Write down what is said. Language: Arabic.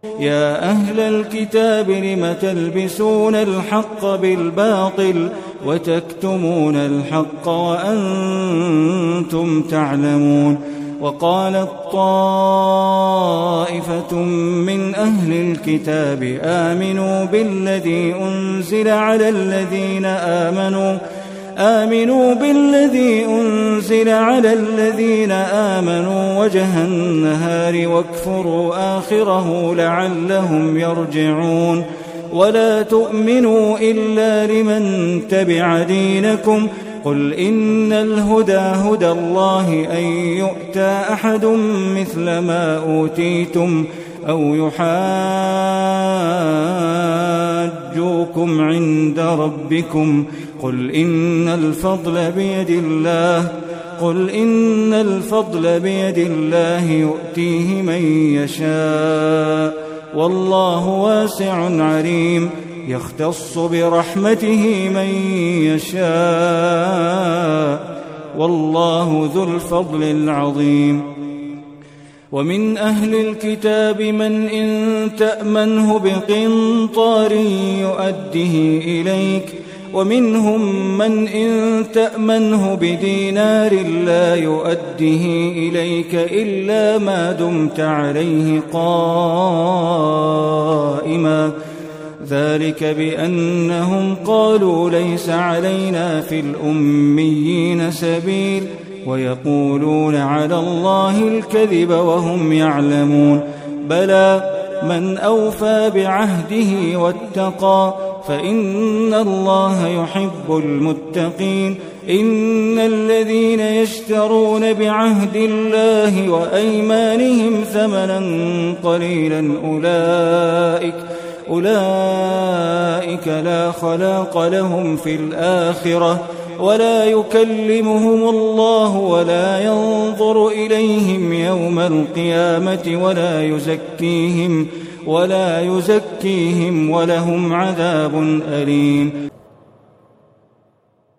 يا أهل الكتاب لم تلبسون الحق بالباطل وتكتمون الحق وأنتم تعلمون. وقالت طائفة من أهل الكتاب آمنوا بالذي أنزل على الذين آمنوا وجه النهار واكفروا آخره لعلهم يرجعون. ولا تؤمنوا إلا لمن تبع دينكم. قل إن الهدى هدى الله أن يؤتى أحد مثل ما أوتيتم أو يحاجوكم عند ربكم. قل إن الفضل بيد الله يؤتيه من يشاء والله واسع عليم. يختص برحمته من يشاء والله ذو الفضل العظيم. ومن أهل الكتاب من إن تأمنه بقنطار يؤده إليك ومنهم من إن تأمنه بدينار لا يؤده إليك إلا ما دمت عليه قائما. ذلك بأنهم قالوا ليس علينا في الأميين سبيل ويقولون على الله الكذب وهم يعلمون. بلى من أوفى بعهده واتقى فإن الله يحب المتقين. إن الذين يشترون بعهد الله وأيمانهم ثمنا قليلا أولئك لا خلاق لهم في الآخرة ولا يكلمهم الله ولا ينظر إليهم يوم القيامة ولا يزكيهم ولهم عذاب أليم.